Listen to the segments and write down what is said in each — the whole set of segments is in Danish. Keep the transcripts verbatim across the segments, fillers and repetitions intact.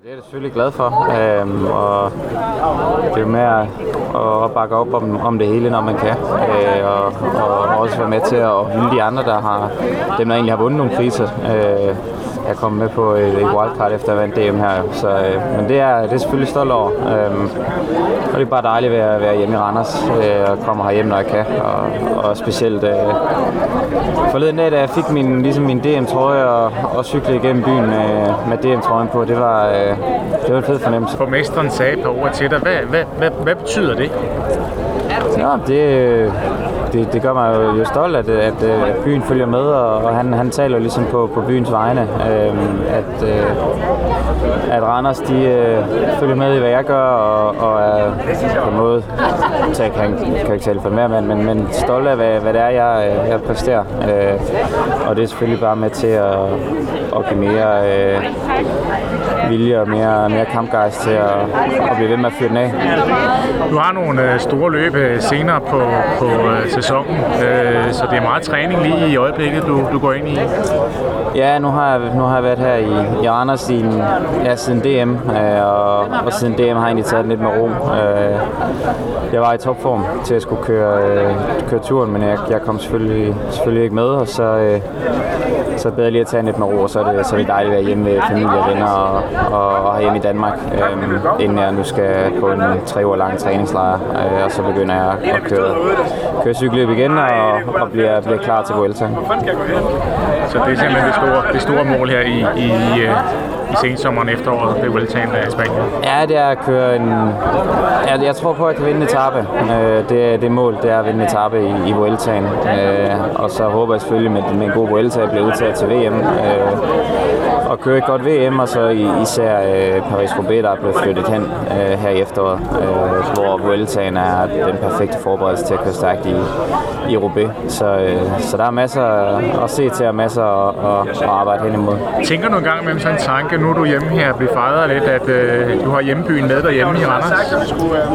Det er jeg selvfølgelig glad for, øhm, og det er jo med at, at bakke op om, om det hele, når man kan, øh, og, og også være med til at hylde de andre, der har, dem der egentlig har vundet nogle priser. Øh, jeg er kommet med på et, et wildcard efter at vinde D M her, så, øh, men det er, det er selvfølgelig stolt over. Øh, og det er bare dejligt at være, være hjemme i Randers øh, og komme herhjem, når jeg kan, og, og specielt øh, forleden dag, da jeg fik min, ligesom min D M-trøje og, og cyklede igennem byen med, med D M-trøjen på, det var, øh, det var en fed fornemmelse. Borgmesteren sagde et par ord til dig. Hvad, hvad, hvad, hvad betyder det? Ja, det, det, det gør mig jo, jo stolt, at, at, at byen følger med, og, og han, han taler ligesom på, på byens vegne, øh, at, øh, at Randers de, øh, følger med i, hvad jeg gør, og, og er på en måde, jeg kan, kan ikke tale for mere, men, men, men stolt af, hvad, hvad det er, jeg, jeg præsterer. Øh, og det er selvfølgelig bare med til at, at give mere øh, vilje og mere, mere kampgejst til at, at blive ved med at fyre den af. Du har nogle øh, store løb senere på, på øh, sæsonen, øh, så det er meget træning lige i øjeblikket, du, du går ind i. Ja, nu har jeg, nu har jeg været her i, i Randers siden, ja, siden D M, øh, og, og siden D M har jeg egentlig taget lidt med ro. Øh, jeg var i topform til at skulle køre, øh, køre turen, men jeg, jeg kom selvfølgelig, selvfølgelig ikke med, og så, øh, så bedre lige at tage lidt med ro, og så er det, så er det dejligt at være hjemme med familie og venner og, og, og hjemme i Danmark, øh, inden jeg nu skal på en tre uger lang træningslejr, øh, og så begynder jeg at køre, køre cykelløb igen og, og bliver, bliver klar til Vueltaen. Så det er simpelthen det store, det store mål her i, i, i sensommeren efteråret ved Vueltaen af Spanien? Ja, det er at køre en... Jeg, jeg tror på, at jeg kan vinde en etape. Øh, det, det mål, det er at vinde en etape i, i Vueltaen. Øh, og så håber jeg selvfølgelig, med, med en god Vuelta, at blive udtaget til V M. Øh, og køre et godt V M, og så især øh, Paris-Roubaix, der er blevet flyttet hen øh, her i efteråret, øh, hvor Vueltaen er den perfekte forberedelse til at køre stærkt i, i Roubaix. Så, øh, så der er masser at se til, og masser at, at arbejde hen imod. Tænker du engang med sådan en tanke, nu er du hjemme her og bliver fejret lidt, at øh, du har hjemmebyen med derhjemme i Randers?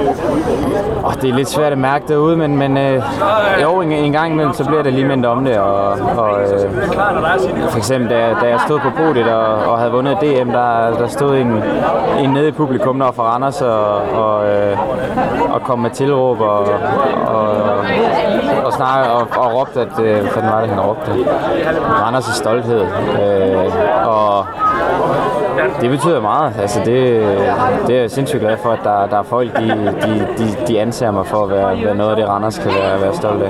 Oh, det er lidt svært at mærke derude, men, men øh, jo, en, en gang imellem, så bliver det lige mindre om det. Og, og, øh, for eksempel, da, da jeg stod på podiet og, og havde vundet D M, der, der stod en, en nede i publikum der fra Randers og, og, øh, og kom med tilråb og, og, og, snakke, og, og råbte, at øh, hvad fanden var det, han råbte? Randers' stolthed. Øh, og det betyder meget. Altså det, det er jeg sindssygt glad for, at der, der er folk, de, de, de, de anser mig for at være, være noget af det, Randers kan være, være stolt af.